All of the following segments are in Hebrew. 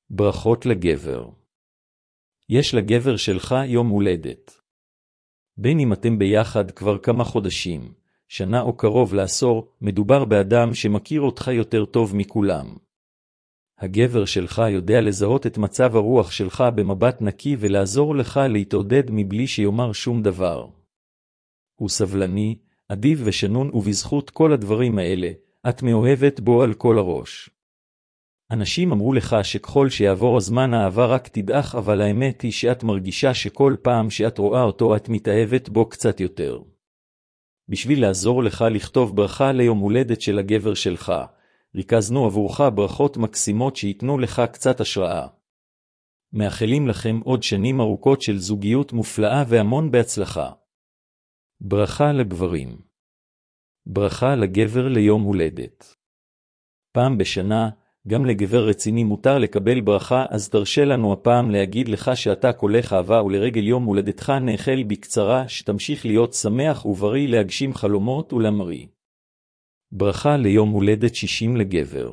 ברכות לגבר. יש לגבר שלך יום הולדת. בין אם אתם ביחד כבר כמה חודשים, שנה או קרוב לעשור, מדובר באדם שמכיר אותך יותר טוב מכולם. הגבר שלך יודע לזהות את מצב הרוח שלך במבט נקי ולעזור לך להתעודד מבלי שיאמר שום דבר. הוא סבלני, אדיב ושנון, ובזכות כל הדברים האלה, את מאוהבת בו על כל הראש. אנשים אמרו לך שככל שיעבור הזמן האהבה רק תדעך, אבל האמת היא שאת מרגישה שכל פעם שאת רואה אותו את מתאהבת בו קצת יותר. בשביל לעזור לך לכתוב ברכה ליום הולדת של הגבר שלך, ריכזנו עבורך ברכות מקסימות שיתנו לך קצת השראה. מאחלים לכם עוד שנים ארוכות של זוגיות מופלאה והמון בהצלחה. ברכה לגברים. ברכה לגבר ליום הולדת. פעם בשנה, גם לגבר רציני מותר לקבל ברכה, אז תרשה לנו הפעם להגיד לך שאתה כולך אהבה, ולרגל יום הולדתך נאחל בקצרה שתמשיך להיות שמח ובריא, להגשים חלומות ולמריא. ברכה ליום הולדת 60 לגבר.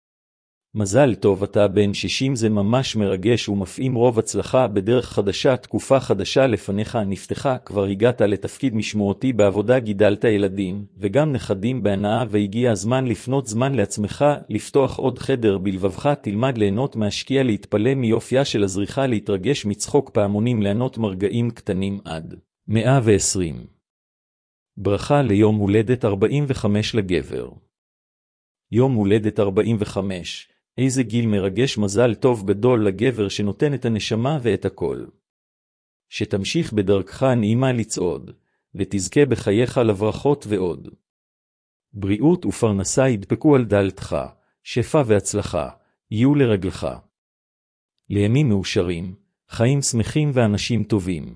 מזל טוב, אתה בן 60, זה ממש מרגש ומפעים רוב הצלחה בדרך חדשה, תקופה חדשה לפניך נפתחה, כבר הגעת לתפקיד משמעותי בעבודה, גידלת ילדים וגם נכדים בהנאה, והגיע הזמן לפנות זמן לעצמך, לפתוח עוד חדר בלבבך, תלמד ליהנות מהשקיע, להתפלא מיופייה של הזריחה, להתרגש מצחוק פעמונים, ליהנות מרגעים קטנים עד 120. ברכה ליום הולדת 45 לגבר. יום הולדת 45, איזה גיל מרגש, מזל טוב גדול לגבר שנותן את הנשמה ואת הכל. שתמשיך בדרכך נעימה לצעוד, ותזכה בחייך לברכות ועוד. בריאות ופרנסה ידפקו על דלתך, שפע והצלחה, יהיו לרגלך. לימים מאושרים, חיים שמחים ואנשים טובים.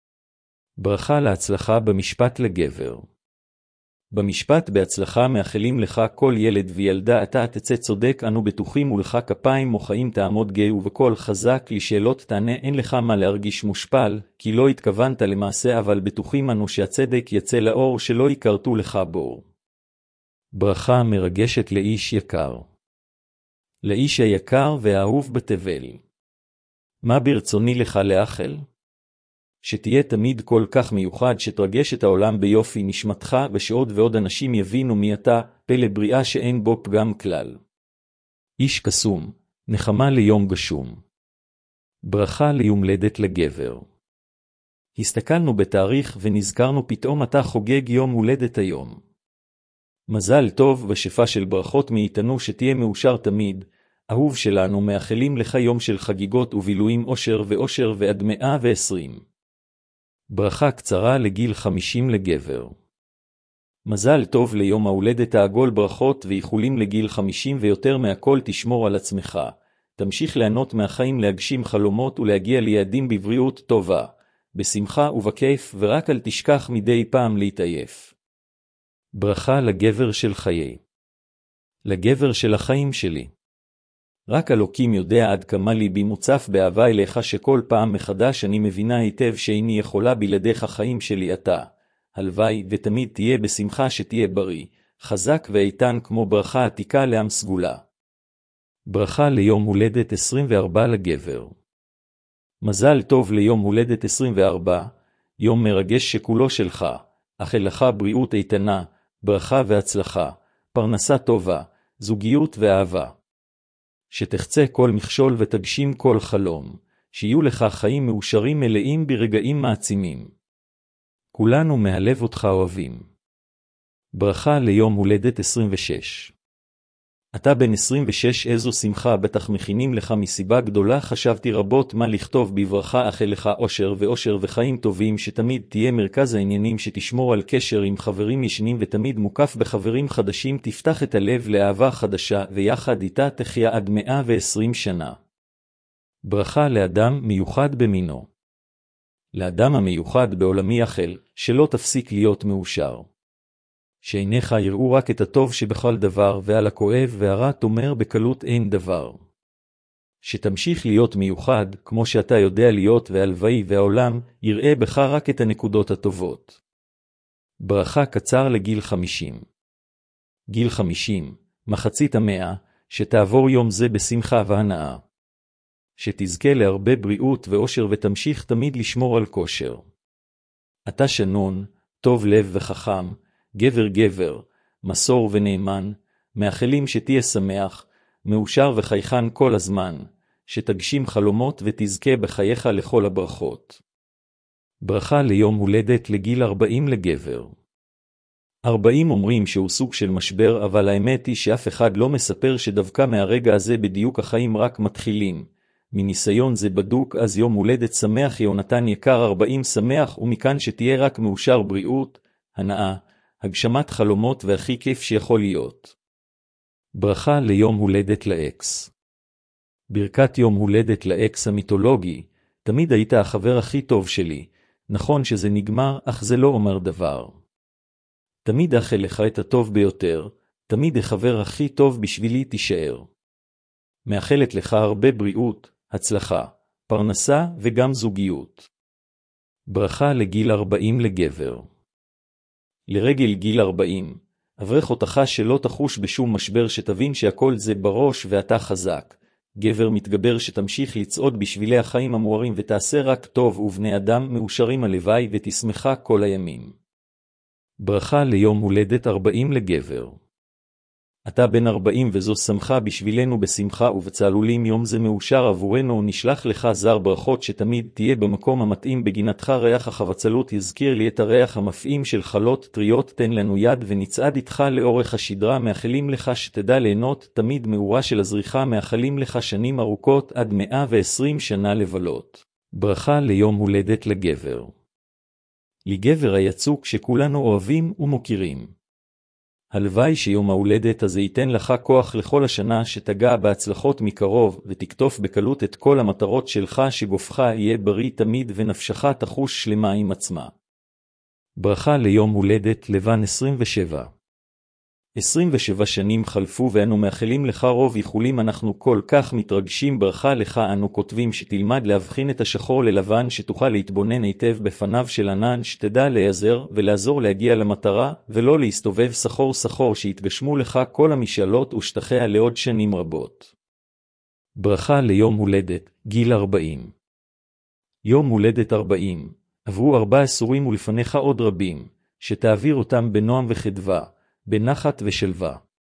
ברכה להצלחה במשפט לגבר. במשפט בהצלחה מאחלים לך כל ילד וילדה, אתה תצא צודק, אנו בטוחים, ולך כפיים מוחאים תעמוד גאה, ובקול חזק לשאלות תענה, אין לך מה להרגיש מושפל, כי לא התכוונת למעשה, אבל בטוחים אנו שהצדק יצא לאור, שלא יקרתו לך בור. ברכה מרגשת לאיש יקר. לאיש היקר והאהוב בתבל. מה ברצוני לך לאחל? שתהיה תמיד כל כך מיוחד, שתרגש את העולם ביופי נשמתך, ושעוד ועוד אנשים יבינו מי אתה, פלא בריאה שאין בו פגם כלל. איש קסום, נחמה ליום גשום. ברכה ליום הולדת לגבר. הסתכלנו בתאריך ונזכרנו פתאום אתה חוגג יום הולדת היום. מזל טוב ושפע של ברכות מאיתנו, שתהיה מאושר תמיד, אהוב שלנו, מאחלים לך יום של חגיגות ובילויים, אושר ואושר ועד 120. ברכה קצרה לגיל 50 לגבר. מזל טוב ליום ההולדת העגול, ברכות ואיחולים לגיל 50 ויותר, מהכל תשמור על עצמך, תמשיך ליהנות מהחיים, להגשים חלומות ולהגיע ליעדים בבריאות טובה, בשמחה ובכיף, ורק אל תשכח מדי פעם להתעייף. ברכה לגבר של חיי. לגבר של החיים שלי. רק אלוקים יודע עד כמה ליבי מוצף באהבה אליך, שכל פעם מחדש אני מבינה היטב שאיני יכולה בלעדיך, חיים שלי אתה. הלוואי ותמיד תהיה בשמחה, שתהיה בריא, חזק ואיתן כמו ברכה עתיקה לעם סגולה. ברכה ליום הולדת 24 לגבר. מזל טוב ליום הולדת 24, יום מרגש שכולו שלך, אכל לך בריאות איתנה, ברכה והצלחה, פרנסה טובה, זוגיות ואהבה. שתחצה כל מכשול ותגשים כל חלום, שיהיו לך חיים מאושרים מלאים ברגעים מעצימים. כולנו מהלב אותך אוהבים. ברכה ליום הולדת 26. אתה בן 26, איזו שמחה, בטח מכינים לך מסיבה גדולה, חשבתי רבות מה לכתוב בברכה, אכל לך אושר ואושר וחיים טובים, שתמיד תהיה מרכז העניינים, שתשמור על קשר עם חברים ישנים ותמיד מוקף בחברים חדשים, תפתח את הלב לאהבה חדשה ויחד איתה תחיה עד 120 שנה. ברכה לאדם מיוחד במינו. לאדם המיוחד בעולמי אכל, שלא תפסיק להיות מאושר. שעיניך יראו רק את הטוב שבכל דבר, ועל הכואב והרע תאמר בקלות אין דבר. שתמשיך להיות מיוחד כמו שאתה יודע להיות, והלוואי והעולם יראה בך רק את הנקודות הטובות. ברכה קצר לגיל 50. גיל 50, מחצית המאה, שתעבור יום זה בשמחה והנאה. שתזכה להרבה בריאות ואושר ותמשיך תמיד לשמור על כושר. אתה שנון, טוב לב וחכם, גבר, מסור ונאמן, מאחלים שתהיה שמח, מאושר וחייכן כל הזמן, שתגשים חלומות ותזכה בחייך לכל הברכות. ברכה ליום הולדת לגיל 40 לגבר. 40 אומרים שהוא סוג של משבר, אבל האמת היא שאף אחד לא מספר שדווקא מהרגע הזה בדיוק החיים רק מתחילים. מניסיון זה בדוק, אז יום הולדת שמח יונתן יקר, 40 שמח, ומכאן שתהיה רק מאושר, בריאות, הנאה, הגשמת חלומות והכי כיף שיכול להיות. ברכה ליום הולדת לאקס. ברכת יום הולדת לאקס המיתולוגי, תמיד היית החבר הכי טוב שלי, נכון שזה נגמר, אך זה לא אומר דבר. תמיד אאחל לך את הטוב ביותר, תמיד החבר הכי טוב בשבילי תישאר. מאחלת לך הרבה בריאות, הצלחה, פרנסה וגם זוגיות. ברכה לגיל 40 לגבר. לרגל גיל 40, אברך אותך שלא תחוש בשום משבר, שתבין שהכל זה בראש ואתה חזק. גבר מתגבר, שתמשיך לצעוד בשבילי החיים המוארים ותעשה רק טוב, ובני אדם מאושרים הלוואי ותשמחה כל הימים. ברכה ליום הולדת 40 לגבר. אתה בן 40 וזו שמחה בשבילנו, בשמחה ובצהלולים יום זה מאושר עבורנו, נשלח לך זר ברכות, שתמיד תהיה במקום המתאים בגינתך, ריח החבצלות יזכיר לי את הריח המפעים של חלות טריות, תן לנו יד ונצעד איתך לאורך השדרה, מאחלים לך שתדע ליהנות תמיד מאורה של הזריחה, מאחלים לך שנים ארוכות עד 120 שנה לבלות. ברכה ליום הולדת לגבר. לגבר היצוק שכולנו אוהבים ומוכירים. הלוואי שיום ההולדת הזה ייתן לך כוח לכל השנה, שתגע בהצלחות מקרוב ותקטוף בקלות את כל המטרות שלך, שגופך יהיה בריא תמיד ונפשך תחוש שלמה עם עצמה. ברכה ליום הולדת לבן 27. 27 שנים חלפו ואנו מאחלים לך רוב איחולים, אנחנו כל כך מתרגשים. ברכה לך אנו כותבים שתלמד להבחין את השחור ללבן, שתוכל להתבונן היטב בפניו של ענן, שתדע להיעזר ולעזור להגיע למטרה ולא להסתובב סחור, שיתגשמו לך כל המשאלות ושתחיה לעוד שנים רבות. ברכה ליום הולדת גיל 40. יום הולדת 40, עברו 4 עשורים ולפניך עוד רבים, שתעביר אותם בנועם וחדווה, בנחת ושלווה.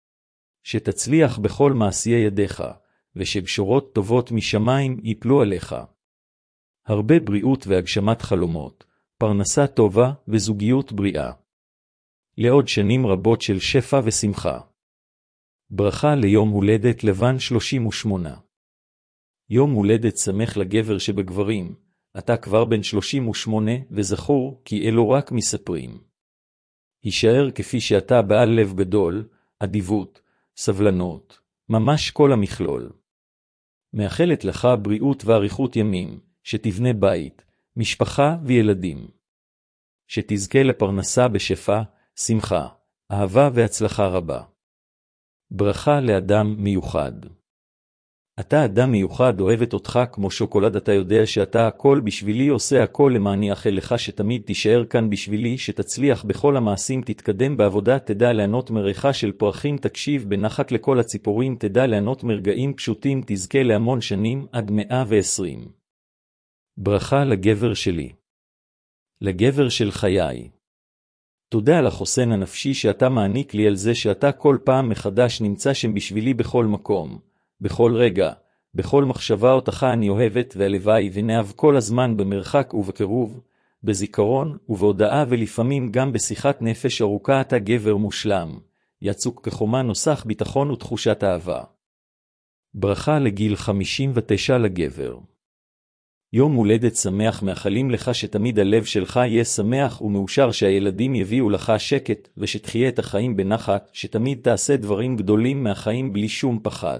שתצליח בכל מעשיי ידיך, ושבשורות טובות משמיים ייפלו עליך. הרבה בריאות והגשמת חלומות, פרנסה טובה וזוגיות בריאה. לעוד שנים רבות של שפע ושמחה. ברכה ליום הולדת לבן 38. יום הולדת שמח לגבר שבגברים, אתה כבר בן 38, וזכור כי אלו רק מספרים. הישאר כפי שאתה, בעל לב גדול, אדיבות, סבלנות, ממש כל המכלול. מאחלת לך בריאות ואריכות ימים, שתבנה בית, משפחה וילדים. שתזכה לפרנסה בשפע, שמחה, אהבה והצלחה רבה. ברכה לאדם מיוחד. אתה אדם מיוחד, אוהבת אותך כמו שוקולד, אתה יודע שאתה הכל בשבילי, עושה הכל למעני, אאחל לך שתמיד תישאר כאן בשבילי, שתצליח בכל המעשים, תתקדם בעבודה, תדע לענות מריחה של פרחים, תקשיב בנחת לכל הציפורים, תדע לענות מרגעים פשוטים, תזכה להמון שנים עד 120. ברכה לגבר שלי. לגבר של חיי. תודה על החוסן הנפשי שאתה מעניק לי, על זה שאתה כל פעם מחדש נמצא שם בשבילי בכל מקום. בכל רגע, בכל מחשבה אותך אני אוהבת, והלוואי ונאהב כל הזמן במרחק ובקרוב, בזיכרון ובהודעה, ולפעמים גם בשיחת נפש ארוכה. אתה גבר מושלם, יצוק כחומה, נוסח ביטחון ותחושת אהבה. ברכה לגיל 59 לגבר. יום הולדת שמח, מאחלים לך שתמיד הלב שלך יהיה שמח ומאושר, שהילדים יביאו לך שקט, ושתחיה את החיים בנחת, שתמיד תעשה דברים גדולים מהחיים בלי שום פחד.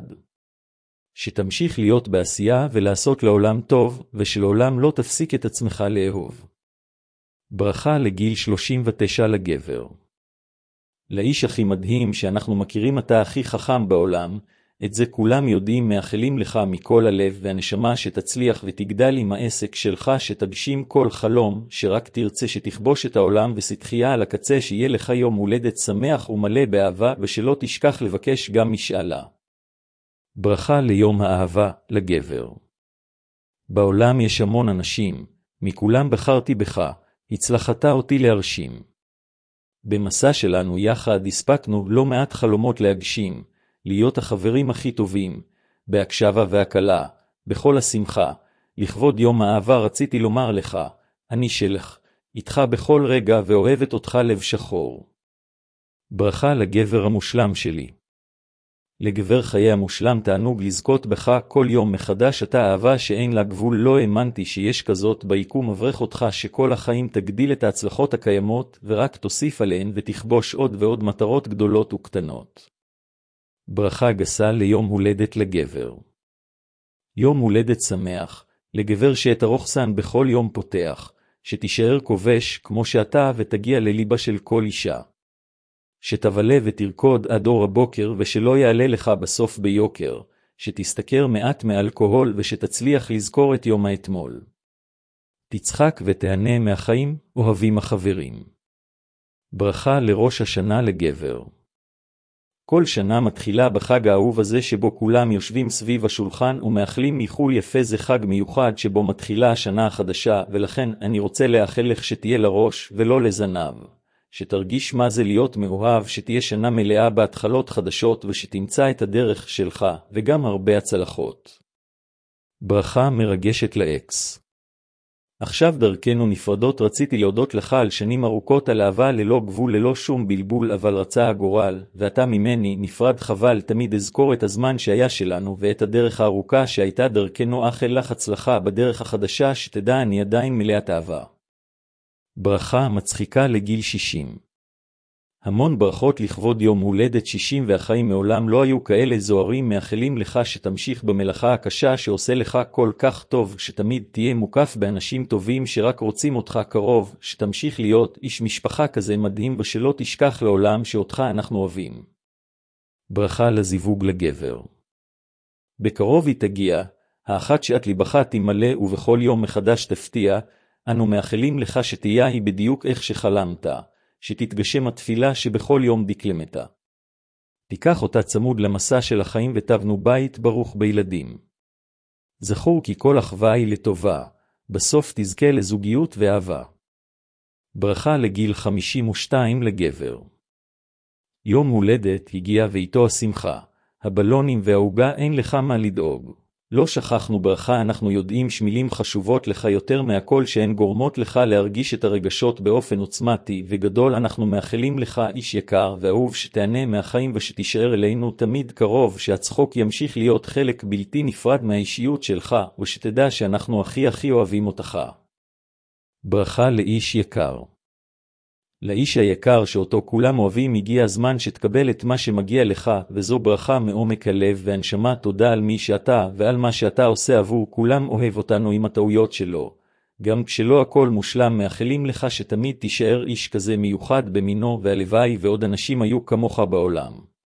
שתמשיך להיות בעשייה ולעשות לעולם טוב, ושלעולם לא תפסיק את עצמך לאהוב. ברכה לגיל 39 לגבר. לאיש הכי מדהים שאנחנו מכירים, אתה הכי חכם בעולם, את זה כולם יודעים, מאחלים לך מכל הלב והנשמה שתצליח ותגדל עם העסק שלך, שתגשים כל חלום, שרק תרצה, שתכבוש את העולם ושתחייה על הקצה, שיהיה לך יום הולדת שמח ומלא באהבה, ושלא תשכח לבקש גם משאלה. ברכה ליום האהבה לגבר. בעולם יש המון אנשים, מכולם בחרתי בך, הצלחת אותי להרשים. במסע שלנו יחד הספקנו לא מעט חלומות להגשים, להיות החברים הכי טובים, בהקשבה והקלה, בכל השמחה, לכבוד יום האהבה רציתי לומר לך, אני שלך, איתך בכל רגע ואוהבת אותך לב שחור. ברכה לגבר המושלם שלי. לגבר חיי המושלם תענוג לזכות בך כל יום מחדש, אתה אהבה שאין לה גבול, לא האמנתי שיש כזאת ביקום, אברך אותך שכל החיים תגדיל את ההצלחות הקיימות ורק תוסיף עליהן ותכבוש עוד ועוד מטרות גדולות וקטנות. ברכה גסה ליום הולדת לגבר. יום הולדת שמח, לגבר שאת הרוחסן בכל יום פותח, שתישאר כובש כמו שאתה ותגיע לליבה של כל אישה. שתבלה ותרקוד עד אור הבוקר ושלא יעלה לך בסוף ביוקר, שתסתכר מעט מאלכוהול ושתצליח לזכור את יום האתמול. תצחק ותהנה מהחיים, אוהבים החברים. ברכה לראש השנה לגבר. כל שנה מתחילה בחג האהוב הזה שבו כולם יושבים סביב השולחן ומאכלים איחול יפה, זה חג מיוחד שבו מתחילה השנה החדשה, ולכן אני רוצה לאחל לך שתהיה לראש ולא לזנב. שתרגיש מה זה להיות מאוהב, שתהיה שנה מלאה בהתחלות חדשות ושתמצא את הדרך שלך וגם הרבה הצלחות. ברכה מרגשת לאקס. עכשיו דרכנו נפרדות, רציתי להודות לך על שנים ארוכות, על אהבה ללא גבול ללא שום בלבול, אבל רצה הגורל ואתה ממני נפרד, חבל, תמיד אזכור את הזמן שהיה שלנו ואת הדרך הארוכה שהייתה דרכנו, אאחל לך הצלחה בדרך החדשה, שתדע אני עדיין מלאת אהבה. ברכה מצחיקה לגיל 60. המון ברכות לכבוד יום הולדת 60, והחיים מעולם לא היו כאלה זוהרים, מאחלים לך שתמשיך במלאכה הקשה שעושה לך כל כך טוב, שתמיד תהיה מוקף באנשים טובים שרק רוצים אותך קרוב, שתמשיך להיות איש משפחה כזה מדהים ושלא תשכח לעולם שאותך אנחנו אוהבים. ברכה לזיווג לגבר. בקרוב היא תגיע, האחת שאת ליבך תמלא ובכל יום מחדש תפתיע, אנו מאחלים לך שתהיה היא בדיוק איך שחלמת, שתתגשם התפילה שבכל יום דקלמת. תיקח אותה צמוד למסע של החיים ותבנו בית ברוך בילדים. זכור כי כל אחווה היא לטובה, בסוף תזכה לזוגיות ואהבה. ברכה לגיל 52 לגבר. יום הולדת הגיע ואיתו השמחה, הבלונים והעוגה, אין לך מה לדאוג. לא שכחנו ברכה, אנחנו יודעים שמילים חשובות לך יותר מהכל, שהן גורמות לך להרגיש את הרגשות באופן עוצמתי וגדול. אנחנו מאחלים לך איש יקר ואהוב שתהנה מהחיים ושתישאר אלינו תמיד קרוב, שהצחוק ימשיך להיות חלק בלתי נפרד מהאישיות שלך, ושתדע שאנחנו הכי אוהבים אותך. ברכה לאיש יקר. לאיש היקר שאותו כולם אוהבים, הגיע הזמן שתקבל את מה שמגיע לך, וזו ברכה מעומק הלב והנשמה. תודה על מי שאתה ועל מה שאתה עושה עבור כולם. אוהב אותנו עם הטעויות שלו, גם כשלא הכל מושלם. מאחלים לך שתמיד תישאר איש כזה מיוחד במינו, והלוואי ועוד אנשים היו כמוך בעולם.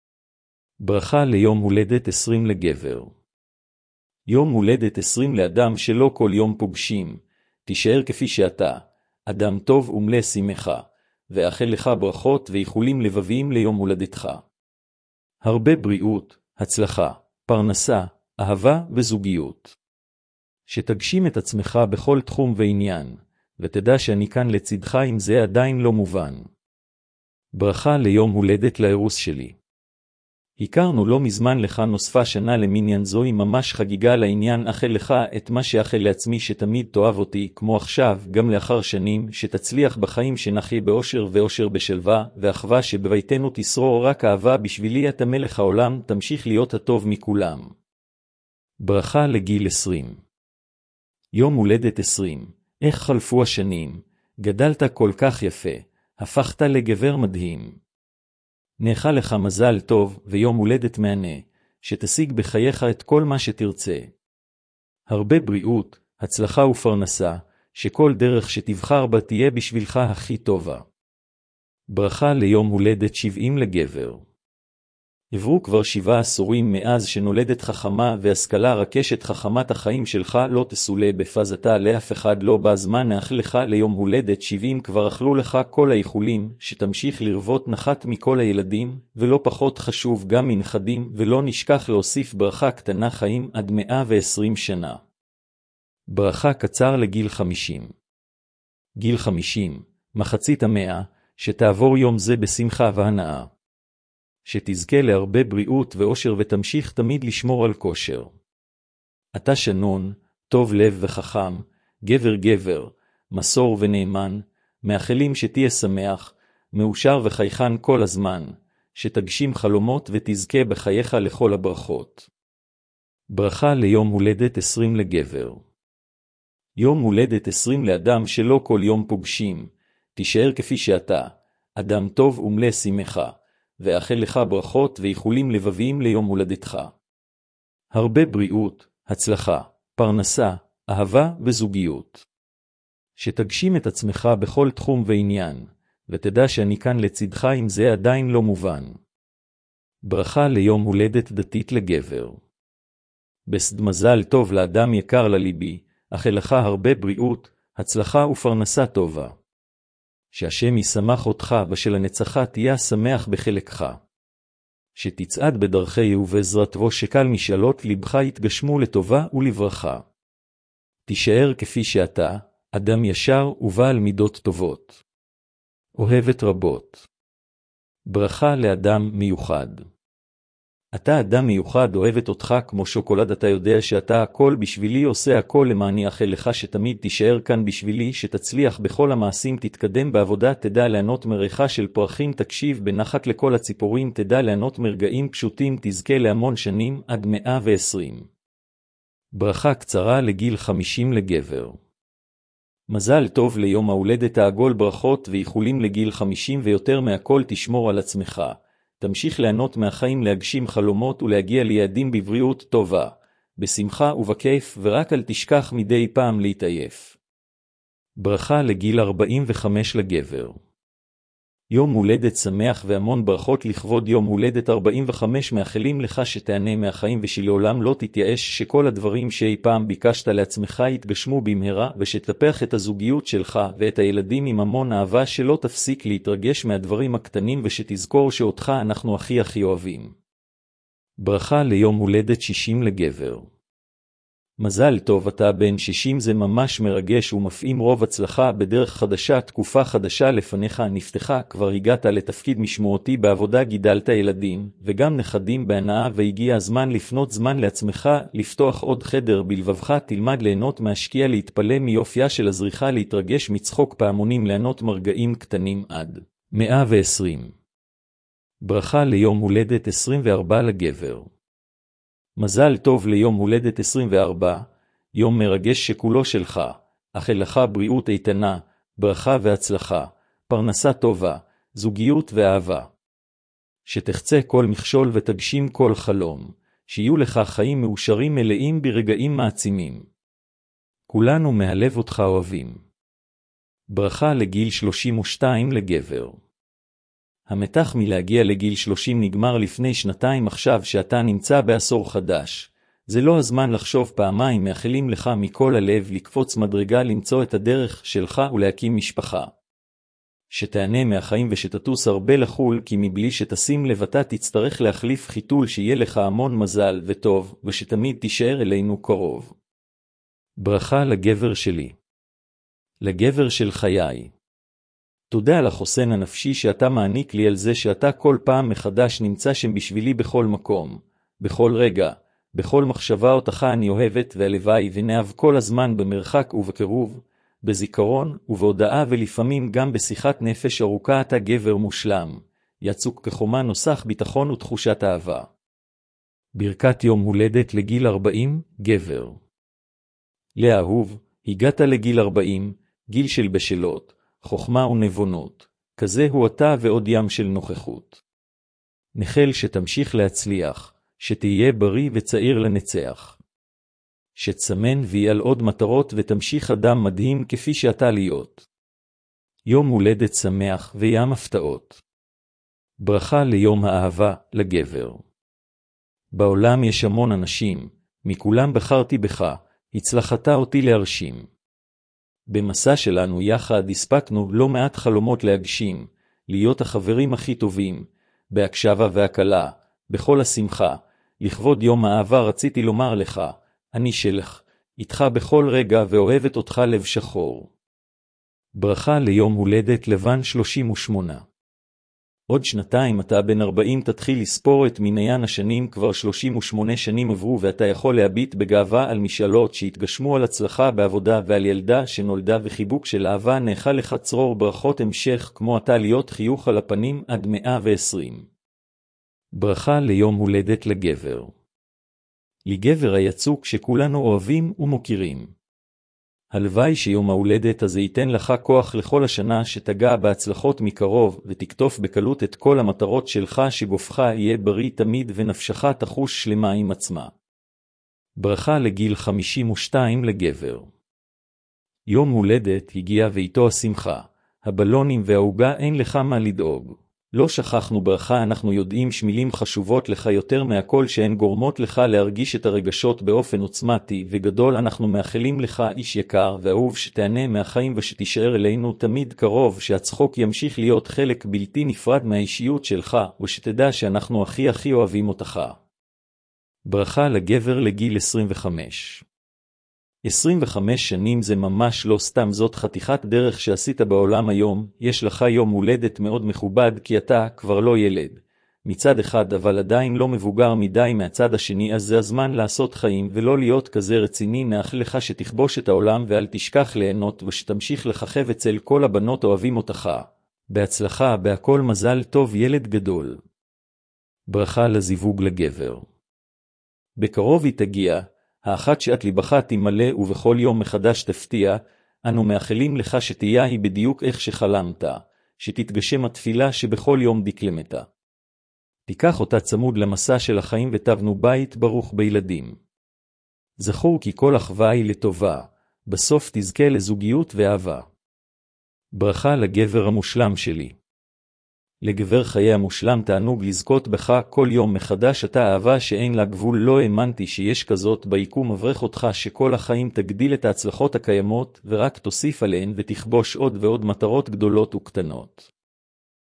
ברכה ליום הולדת 20 לגבר. יום הולדת 20 לאדם שלא כל יום פוגשים, תישאר כפי שאתה, אדם טוב ומלא שמחה. ואאחל לך ברכות ואיחולים לבביים ליום הולדתך. הרבה בריאות, הצלחה, פרנסה, אהבה וזוגיות. שתגשים את עצמך בכל תחום ועניין, ותדע שאני כאן לצדך אם זה עדיין לא מובן. ברכה ליום הולדת לאירוס שלי. הכרנו לא מזמן, לך נוספה שנה למניין, זוהי ממש חגיגה לעניין. אאחל לך את מה שאאחל לעצמי, שתמיד תאהב אותי כמו עכשיו גם לאחר שנים, שתצליח בחיים, שנחיה באושר ואושר בשלווה ואחווה, שבביתנו תשרור רק אהבה. בשבילי אתה מלך העולם, תמשיך להיות הטוב מכולם. ברכה לגיל 20. יום הולדת 20, איך חלפו השנים, גדלת כל כך יפה, הפכת לגבר מדהים. נאחל לך מזל טוב ויום הולדת מענה, שתשיג בחייך את כל מה שתרצה. הרבה בריאות, הצלחה ופרנסה, שכל דרך שתבחר בה תהיה בשבילך הכי טובה. ברכה ליום הולדת 70 לגבר. עברו כבר 7 עשורים מאז שנולדת חכמה והשכלה, רקשת חכמת החיים שלך לא תסולה בפזתה לאף אחד לא בזמן. נאחל לך ליום הולדת 70, כבר אכלו לך כל האיחולים, שתמשיך לרבות נחת מכל הילדים, ולא פחות חשוב גם מנכדים, ולא נשכח להוסיף ברכה קטנה, חיים עד 120 שנה. ברכה קצר לגיל 50. גיל 50, מחצית המאה, שתעבור יום זה בשמחה והנאה. שתזכה להרבה בריאות ואושר ותמשיך תמיד לשמור על כושר. אתה שנון, טוב לב וחכם, גבר, מסור ונאמן, מאחלים שתהיה שמח, מאושר וחייכן כל הזמן, שתגשים חלומות ותזכה בחייך לכל הברכות. ברכה ליום הולדת 20 לגבר. יום הולדת 20 לאדם שלא כל יום פוגשים, תישאר כפי שאתה, אדם טוב ומלא שמחה, ואאחל לך ברכות ואיחולים לבביים ליום הולדתך. הרבה בריאות, הצלחה, פרנסה, אהבה וזוגיות. שתגשים את עצמך בכל תחום ועניין, ותדע שאני כאן לצדך אם זה עדיין לא מובן. ברכה ליום הולדת דתית לגבר. בסד מזל טוב לאדם יקר לליבי, אאחל לך הרבה בריאות, הצלחה ופרנסה טובה. שהשם ישמח אותך ושלנצחה תהיה שמח בחלקך. שתצעד בדרכי ובעזרתו שקל משאלות לבך יתגשמו לטובה ולברכה. תישאר כפי שאתה, אדם ישר ובעל מידות טובות. אוהבת רבות. ברכה לאדם מיוחד. אתה אדם מיוחד, אוהבת אותך כמו שוקולד, אתה יודע שאתה הכל בשבילי, עושה הכל למעני, אאחל לך שתמיד תישאר כאן בשבילי, שתצליח בכל המעשים, תתקדם בעבודה, תדע לענות מריחה של פרחים, תקשיב בנחת לכל הציפורים, תדע לענות מרגעים פשוטים, תזכה להמון שנים עד 120. ברכה קצרה לגיל 50 לגבר. מזל טוב ליום ההולדת העגול, ברכות ואיחולים לגיל 50 ויותר מהכל, תשמור על עצמך. תמשיך ליהנות מהחיים, להגשים חלומות ולהגיע ליעדים בבריאות טובה, בשמחה ובכיף, ורק אל תשכח מדי פעם להתעייף. ברכה לגיל 45 לגבר. יום הולדת שמח והמון ברכות לכבוד יום הולדת 45, מאחלים לך שתענה מהחיים ושלעולם לא תתייאש, שכל הדברים שאי פעם ביקשת לעצמך יתגשמו במהרה, ושתפח את הזוגיות שלך ואת הילדים עם המון אהבה, שלא תפסיק להתרגש מהדברים הקטנים ושתזכור שאותך אנחנו הכי אוהבים. ברכה ליום הולדת 60 לגבר. מזל טוב, אתה בן 60, זה ממש מרגש ומפעים, רוב הצלחה בדרך חדשה, תקופה חדשה לפניך נפתחה, כבר הגעת לתפקיד משמעותי בעבודה, גידלת ילדים וגם נכדים בהנאה, והגיע הזמן לפנות זמן לעצמך, לפתוח עוד חדר בלבבך, תלמד ליהנות מהשקיע, להתפלא מיופייה של הזריחה, להתרגש מצחוק פעמונים, ליהנות מרגעים קטנים עד 120. ברכה ליום הולדת 24 לגבר. מזל טוב ליום הולדת 24, יום מרגש שכולו שלך, אאחל לך בריאות איתנה, ברכה והצלחה, פרנסה טובה, זוגיות ואהבה. שתחצה כל מכשול ותגשים כל חלום, שיהיו לך חיים מאושרים מלאים ברגעים מעצימים. כולנו מהלב אותך אוהבים. ברכה לגיל 32 לגבר. המתח מלהגיע לגיל 30 נגמר לפני שנתיים, עכשיו שאתה נמצא בעשור חדש. זה לא הזמן לחשוב פעמיים, מאחלים לך מכל הלב לקפוץ מדרגה, למצוא את הדרך שלך ולהקים משפחה. שתענה מהחיים ושתטוס הרבה לחול, כי מבלי שתשים לב אתה תצטרך להחליף חיתול, שיהיה לך המון מזל וטוב, ושתמיד תישאר אלינו קרוב. ברכה לגבר שלי. לגבר של חיי. תודה על החוסן הנפשי שאתה מעניק לי, על זה שאתה כל פעם מחדש נמצא שם בשבילי בכל מקום, בכל רגע, בכל מחשבה אותך אני אוהבת, והלוואי ונאהב כל הזמן במרחק ובקרוב, בזיכרון ובהודעה, ולפעמים גם בשיחת נפש ארוכה. אתה גבר מושלם, יצוק כחומה, נוסח ביטחון ותחושת אהבה. ברכת יום הולדת לגיל 40, גבר. לאהוב, הגעת לגיל 40, גיל של בשלות, חוכמה ונבונות, כזה הוא אתה ועוד ים של נוכחות. נחל שתמשיך להצליח, שתהיה בריא וצעיר לנצח. שתסמן ויעל עוד מטרות ותמשיך אדם מדהים כפי שאתה להיות. יום הולדת שמח וים הפתעות. ברכה ליום האהבה לגבר. בעולם יש המון אנשים, מכולם בחרתי בך, הצלחת אותי להרשים. במסע שלנו יחד הספקנו לא מעט חלומות להגשים, להיות החברים הכי טובים, בהקשבה והקלה, בכל השמחה. לכבוד יום האהבה רציתי לומר לך, אני שלך, איתך בכל רגע ואוהבת אותך לב שחור. ברכה ליום הולדת לבן 38. עוד שנתיים אתה בן 40 תתחיל לספור את מניין השנים, כבר 38 שנים עברו ואתה יכול להביט בגאווה על משאלות שהתגשמו, על הצלחה בעבודה ועל ילדה שנולדה וחיבוק של אהבה נאכל לך צרור ברכות המשך כמו אתה, להיות חיוך על הפנים עד 120. ברכה ליום הולדת לגבר. לגבר היצוק שכולנו אוהבים ומוכירים. הלוואי שיום ההולדת הזה ייתן לך כוח לכל השנה, שתגע בהצלחות מקרוב ותקטוף בקלות את כל המטרות שלך, שגופך יהיה בריא תמיד ונפשך תחוש שלמה עם עצמה. ברכה לגיל 52 לגבר. יום הולדת הגיע ואיתו השמחה, הבלונים והעוגה, אין לך מה לדאוג. לא שכחנו ברכה, אנחנו יודעים שמילים חשובות לך יותר מהכל, שהן גורמות לך להרגיש את הרגשות באופן עוצמתי וגדול. אנחנו מאחלים לך איש יקר ואהוב, שתענה מהחיים ושתישאר אלינו תמיד קרוב, שהצחוק ימשיך להיות חלק בלתי נפרד מהאישיות שלך, ושתדע שאנחנו הכי אוהבים אותך. ברכה לגבר לגיל 25. 25 שנים זה ממש לא סתם, זאת חתיכת דרך שעשית בעולם היום. יש לך יום הולדת מאוד מכובד, כי אתה כבר לא ילד מצד אחד, אבל עדיין לא מבוגר מדי מהצד השני, אז זה הזמן לעשות חיים ולא להיות כזה רציני. נאחל לך שתכבוש את העולם ואל תשכח ליהנות, ושתמשיך לככב אצל כל הבנות אוהבים אותך. בהצלחה בהכל, מזל טוב ילד גדול. ברכה לזיווג לגבר. בקרוב היא תגיע, האחת שאת ליבך תמלא ובכל יום מחדש תפתיע. אנו מאחלים לך שתהיה היא בדיוק איך שחלמת, שתתגשם התפילה שבכל יום דקלמת. תיקח אותה צמוד למסע של החיים ותבנו בית ברוך בילדים. זכור כי כל אחווה היא לטובה, בסוף תזכה לזוגיות ואהבה. ברכה לגבר המושלם שלי. לגבר חיי המושלם תענוג לזכות בך כל יום מחדש, אתה אהבה שאין לה גבול, לא האמנתי שיש כזאת ביקום. אברך אותך שכל החיים תגדיל את ההצלחות הקיימות ורק תוסיף עליהן ותכבוש עוד ועוד מטרות גדולות וקטנות.